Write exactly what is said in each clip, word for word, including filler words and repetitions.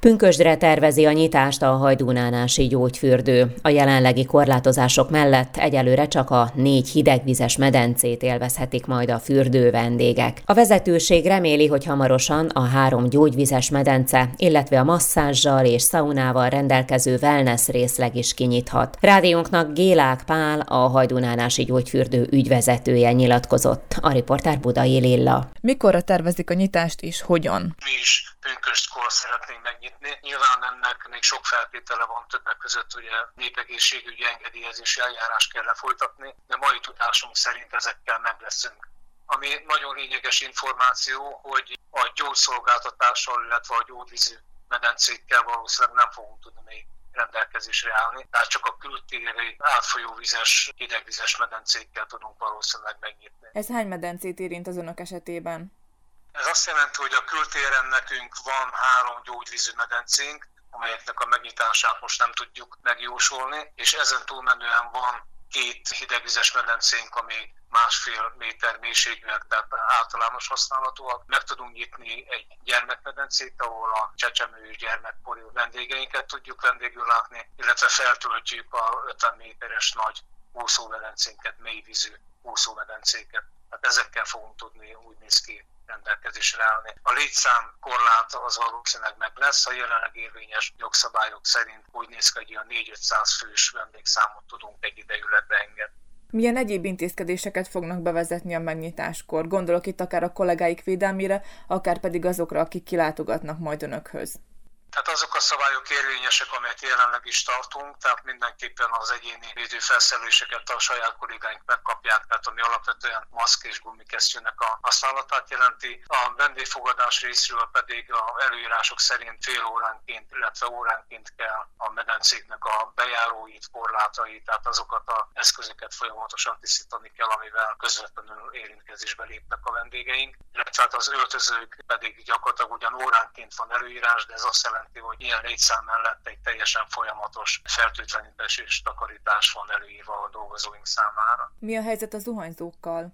Pünkösdre tervezi a nyitást a hajdúnánási gyógyfürdő. A jelenlegi korlátozások mellett egyelőre csak a négy hidegvizes medencét élvezhetik majd a fürdő vendégek. A vezetőség reméli, hogy hamarosan a három gyógyvizes medence, illetve a masszázsal és szaunával rendelkező wellness részleg is kinyithat. Rádiónknak Gélák Pál, a hajdúnánási gyógyfürdő ügyvezetője nyilatkozott. A riporter Budai Lilla. Mikorra tervezik a nyitást és hogyan? Mi is pünköstkor szeretnénk megnyitni. Nyilván ennek még sok feltétele van, többek között ugye népegészségügyi engedélyezési eljárás kell lefolytatni, de mai tudásunk szerint ezekkel meg leszünk. Ami nagyon lényeges információ, hogy a gyógyszolgáltatással, illetve a gyógyvízű medencékkel valószínűleg nem fogunk tudni még rendelkezésre állni, tehát csak a kültéri átfolyóvizes, hidegvizes medencékkel tudunk valószínűleg megnyitni. Ez hány medencét érint az önök esetében? Ez azt jelenti, hogy a kültéren nekünk van három gyógyvízű medencénk, amelyeknek a megnyitását most nem tudjuk megjósolni, és ezen túlmenően van két hidegvizes medencénk, ami másfél méter mélységűek, tehát általános használatúak. Meg tudunk nyitni egy gyermekmedencét, ahol a csecsemő és gyermekkori vendégeinket tudjuk vendégül látni, illetve feltöltjük a ötven méteres nagy úszómedencénket, mélyvízű úszómedencéket. Tehát ezekkel fogunk tudni, úgy néz ki, rendelkezésre állni. A létszám korlát az valószínűleg meg lesz, a jelenleg érvényes jogszabályok szerint úgy néz ki, hogy olyan négy-ötszáz fős vendégszámot tudunk egyidejűleg beengedni. Milyen egyéb intézkedéseket fognak bevezetni a megnyitáskor? Gondolok itt akár a kollégáik védelmére, akár pedig azokra, akik kilátogatnak majd önökhöz. Tehát azok a szabályok érvényesek, amelyet jelenleg is tartunk, tehát mindenképpen az egyéni védőfelszereléseket a saját kollégáink megkapják, tehát ami alapvetően maszk és gumikesztyűnek a használatát jelenti. A vendégfogadás részről pedig az előírások szerint fél óránként, illetve óránként kell a medencéknek a bejáróit, korlátait, tehát azokat az eszközöket folyamatosan tisztítani kell, amivel közvetlenül érintkezésbe lépnek a vendégeink. Illetve hát az öltözők pedig gyakorlatilag ugyan óránként van előírás, de ez azt jelenti, hogy ilyen létszám mellett egy teljesen folyamatos fertőtlenítés és takarítás van előírva a dolgozóink számára. Mi a helyzet a zuhanyzókkal?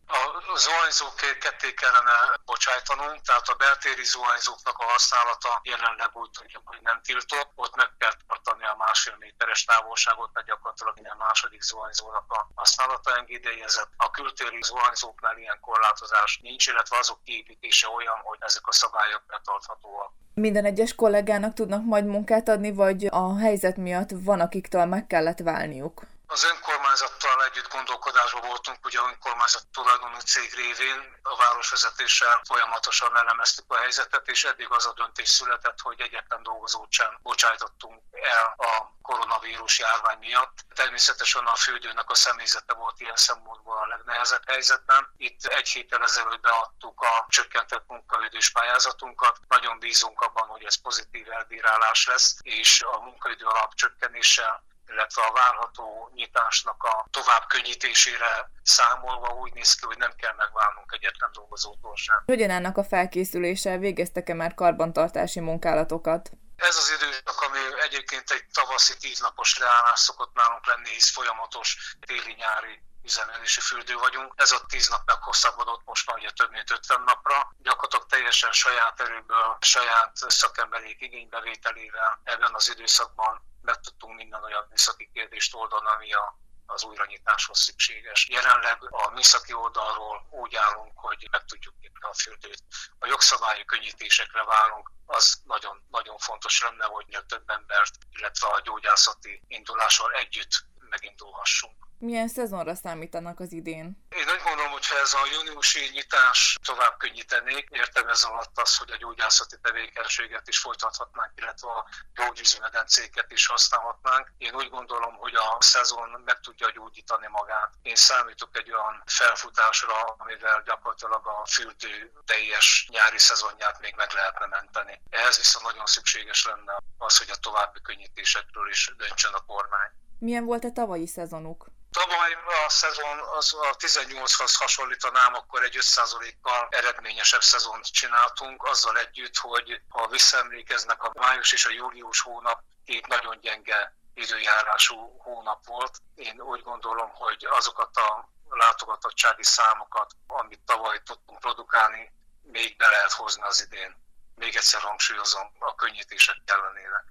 A zuhanyzók ketté kellene bocsájtanunk, tehát a beltéri zuhanyzóknak a használata jelenleg úgy tudjuk, hogy nem tiltott. Ott meg kell tartani a másfél méteres távolságot, mert gyakorlatilag minden második zuhanyzónak a használata engedélyezett. A kültéri zuhanyzóknál ilyen korlátozás nincs, illetve azok kiépítése olyan, hogy ezek a szabályok betarthatóak. Minden egyes kollégának tudnak majd munkát adni, vagy a helyzet miatt van, akiktől meg kellett válniuk? Az önkormányzattal együtt gondolkodásban voltunk, ugye a önkormányzat tulajdonú cég révén a városvezetéssel folyamatosan elemeztük a helyzetet, és eddig az a döntés született, hogy egyetlen dolgozót sem bocsájtottunk el a koronavírus járvány miatt. Természetesen a fürdőnek a személyzete volt ilyen szempontból a legnehezebb helyzetben. Itt egy héttel ezelőtt beadtuk a csökkentett munkaidős pályázatunkat. Nagyon bízunk abban, hogy ez pozitív elbírálás lesz, és a munkaidő alap csökkenéssel, illetve a várható nyitásnak a tovább könnyítésére számolva úgy néz ki, hogy nem kell megválnunk egyetlen dolgozótól sem. Hogyan állnak a felkészüléssel? Végeztek-e már karbantartási munkálatokat? Ez az időszak, ami egyébként egy tavaszi tíznapos leállás szokott nálunk lenni, hisz folyamatos téli-nyári üzemelési fürdő vagyunk. Ez a tíz nap meghosszabbodott most már ugye több mint ötven napra. Gyakorlatilag teljesen saját erőből, saját szakemberék igénybevételével ebben az időszakban meg tudtunk minden olyan műszaki kérdést oldani, ami a, az újranyitáshoz szükséges. Jelenleg a műszaki oldalról úgy állunk, hogy meg tudjuk nyitni a fürdőt. A jogszabályi könnyítésekre várunk, az nagyon, nagyon fontos lenne, hogy több embert, illetve a gyógyászati indulással együtt megindulhassunk. Milyen szezonra számítanak az idén? Én úgy gondolom, hogy ha ez a júniusi nyitás tovább könnyítenék, értem ez alatt az, hogy a gyógyászati tevékenységet is folytathatnánk, illetve a gyógyvízű medencéket is használhatnánk. Én úgy gondolom, hogy a szezon meg tudja gyógyítani magát. Én számítok egy olyan felfutásra, amivel gyakorlatilag a fürdő teljes nyári szezonját még meg lehetne menteni. Ehhez viszont nagyon szükséges lenne az, hogy a további könnyítésekről is döntsön a kormány. Milyen volt a tavalyi szezonuk? Tavaly a szezon az a tizennyolchoz hasonlítanám, akkor egy öt százalékkal eredményesebb szezont csináltunk, azzal együtt, hogy ha visszaemlékeznek, a május és a július hónap két nagyon gyenge időjárású hónap volt. Én úgy gondolom, hogy azokat a látogatottsági számokat, amit tavaly tudtunk produkálni, még be lehet hozni az idén. Még egyszer hangsúlyozom, a könnyítések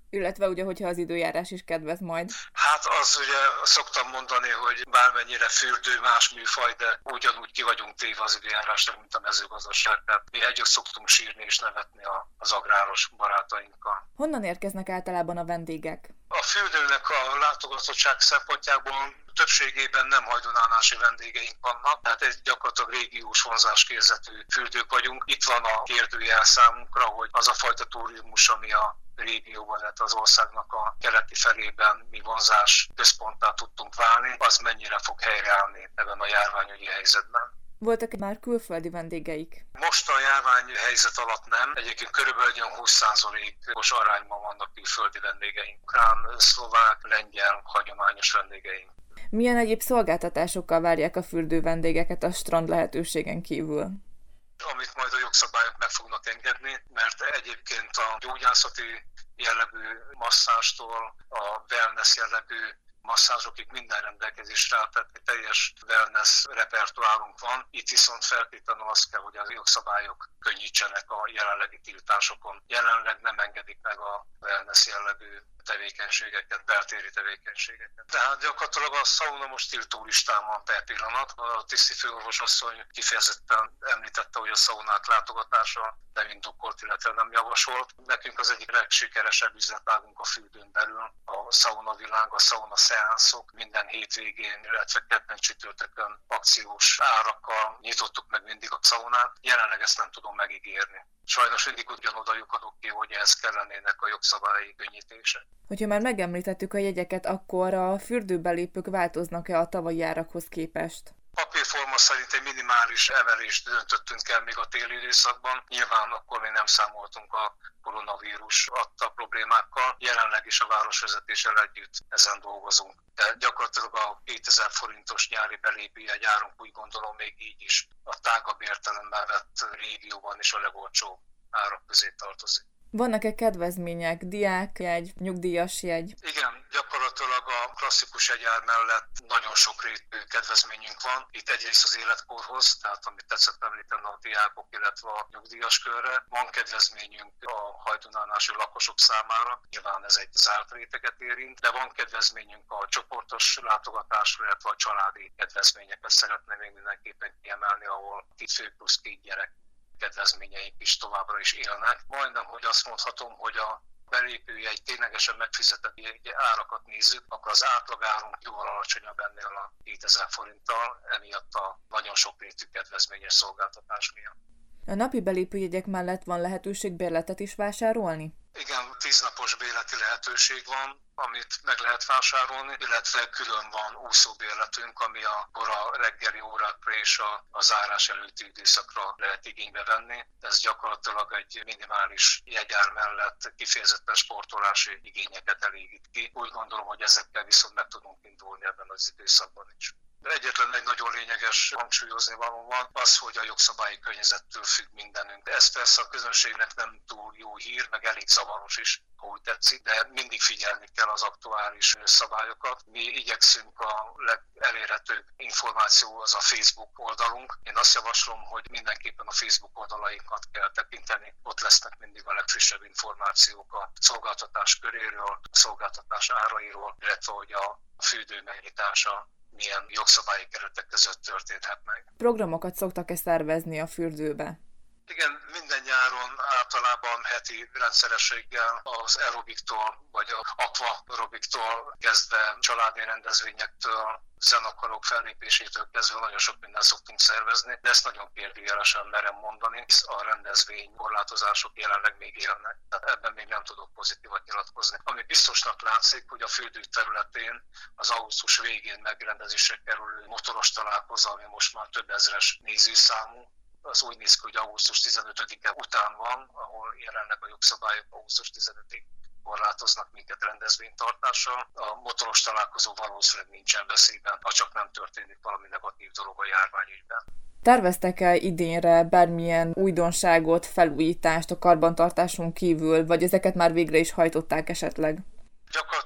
Illetve ugye, hogyha az időjárás is kedvez majd. Hát az ugye szoktam mondani, hogy bármennyire fürdő, más műfaj, de ugyanúgy ki vagyunk téve az időjárásra, mint a mezőgazdaság. Tehát mi együtt szoktunk sírni és nevetni az agráros barátainkkal. Honnan érkeznek általában a vendégek? A fürdőnek a látogatottság szempontjából többségében nem hajdunánási vendégeink vannak, tehát egy gyakorlatilag régiós vonzáskérzetű fürdők vagyunk. Itt van a kérdőjel számunkra, hogy az a fajta turizmus, ami a régióban, illetve az országnak a keleti felében mi vonzás központtá tudtunk válni, az mennyire fog helyreállni ebben a járványügyi helyzetben. Voltak már külföldi vendégeik? Most a járvány helyzet alatt nem. Egyébként körülbelül húsz százalékos arányban vannak külföldi vendégeink. Ukrán, szlovák, lengyel, hagyományos vendégeink. Milyen egyéb szolgáltatásokkal várják a fürdő vendégeket a strand lehetőségen kívül? Amit majd a jogszabályok meg fognak engedni, mert egyébként a gyógyászati jellegű masszástól a wellness jellegű masszázsokig minden rendelkezésre áll, tehát egy teljes wellness repertoárunk van. Itt viszont feltétlenül az kell, hogy a jogszabályok könnyítsenek a jelenlegi tiltásokon. Jelenleg nem engedik meg a wellness jellegű tevékenységeket, beltéri tevékenységeket. Tehát gyakorlatilag a szauna most tiltó listán van per pillanat. A tiszti főorvosasszony kifejezetten említette, hogy a szaunák látogatása nem indokolt, illetve nem javasolt. Nekünk az egyik legsikeresebb üzletágunk a fürdőn belül a szaunavilág, a sauna szeánszok. Minden hétvégén, illetve kedden csütörtökön akciós árakkal nyitottuk meg mindig a szaunát. Jelenleg ezt nem tudom megígérni. Sajnos mindig ugyanoda lyukadok ki, hogy ehhez kellenének a jogszabályi könnyítések. Hogyha már megemlítettük a jegyeket, akkor a fürdőbelépők változnak-e a tavalyi árakhoz képest? Papírforma szerint egy minimális emelést döntöttünk el még a téli időszakban. Nyilván akkor még nem számoltunk a koronavírus adta problémákkal. Jelenleg is a városvezetéssel együtt ezen dolgozunk. De gyakorlatilag a kétezer forintos nyári belépőjegy árunk úgy gondolom még így is a tágabb értelemben vett régióban is a legolcsóbb árak közé tartozik. Vannak-e kedvezmények, diákjegy, nyugdíjas jegy? Igen, gyakorlatilag a klasszikus jegyár mellett nagyon sokrétű kedvezményünk van. Itt egyrészt az életkorhoz, tehát amit tetszett említeni a diákok, illetve a nyugdíjas körre. Van kedvezményünk a hajdunánási lakosok számára, nyilván ez egy zárt réteget érint, de van kedvezményünk a csoportos látogatásra, illetve a családi kedvezményeket szeretném még mindenképpen kiemelni, ahol két fő plusz két gyerek kedvezményeink is továbbra is élnek. Majdnem, hogy azt mondhatom, hogy a belépőjegy ténylegesen megfizetett árakat nézzük, akkor az átlagárunk jóval alacsonyabb ennél a kétezer forinttal, emiatt a nagyon sokrétű kedvezményes szolgáltatás miatt. A napi belépőjegyek mellett van lehetőség bérletet is vásárolni? Igen, tíznapos bérleti lehetőség van, amit meg lehet vásárolni, illetve külön van úszóbérletünk, ami a kora reggeli órákra és a, a zárás előtti időszakra lehet igénybe venni. Ez gyakorlatilag egy minimális jegyár mellett kifejezetten sportolási igényeket elégít ki. Úgy gondolom, hogy ezekkel viszont meg tudunk indulni ebben az időszakban is. Egyetlen egy nagyon lényeges hangsúlyozni való van, az, hogy a jogszabályi környezettől függ mindenünk. Ez persze a közönségnek nem túl jó hír, meg elég zavaros is, ha úgy tetszik, de mindig figyelni kell az aktuális szabályokat. Mi igyekszünk a legelérhetőbb információ az a Facebook oldalunk. Én azt javaslom, hogy mindenképpen a Facebook oldalainkat kell tekinteni. Ott lesznek mindig a legfrissebb információk a szolgáltatás köréről, a szolgáltatás árairól, illetve hogy a fürdő megnyitása milyen jogszabályi keretek között történhet meg. Programokat szoktak-e szervezni a fürdőbe? Igen, minden nyáron általában heti rendszerességgel az aerobiktól vagy az aquarobiktól kezdve családi rendezvényektől, zenekarok fellépésétől kezdve nagyon sok mindent szoktunk szervezni, de ezt nagyon kérdőjelesen merem mondani, hisz a rendezvény korlátozások jelenleg még élnek. Tehát ebben még nem tudok pozitívat nyilatkozni. Ami biztosnak látszik, hogy a fürdő területén az augusztus végén megrendezésre kerülő motoros találkozó, ami most már több ezres nézőszámú, az úgy néz ki, hogy augusztus tizenötödike után van, ahol jelenleg a jogszabályok augusztus tizenötödikéig korlátoznak minket rendezvénytartással. A motoros találkozó valószínűleg nincsen veszélyben, ha csak nem történik valami negatív dolog a járványügyben. Terveztek-e idénre bármilyen újdonságot, felújítást a karbantartáson kívül, vagy ezeket már végre is hajtották esetleg? Gyakorlatilag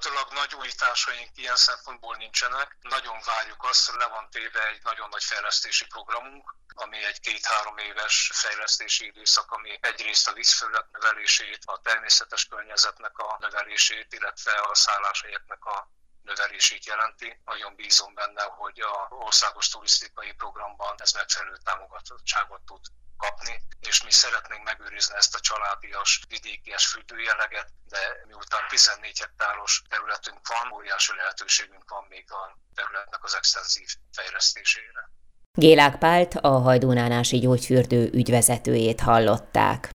nagy újításaink ilyen szempontból nincsenek. Nagyon várjuk azt, hogy le van téve egy nagyon nagy fejlesztési programunk, ami egy két-három éves fejlesztési időszak, ami egyrészt a vízfelület növelését, a természetes környezetnek a növelését, illetve a szálláshelyeknek a növelését jelenti. Nagyon bízom benne, hogy az országos turisztikai programban ez megfelelő támogatottságot tud kapni, és mi szeretnénk megőrizni ezt a családias, vidékies fürdőjelleget, de miután tizennégy hektáros területünk van, óriási lehetőségünk van még a területnek az extenzív fejlesztésére. Gélák Pált, a Hajdúnánási Gyógyfürdő ügyvezetőjét hallották.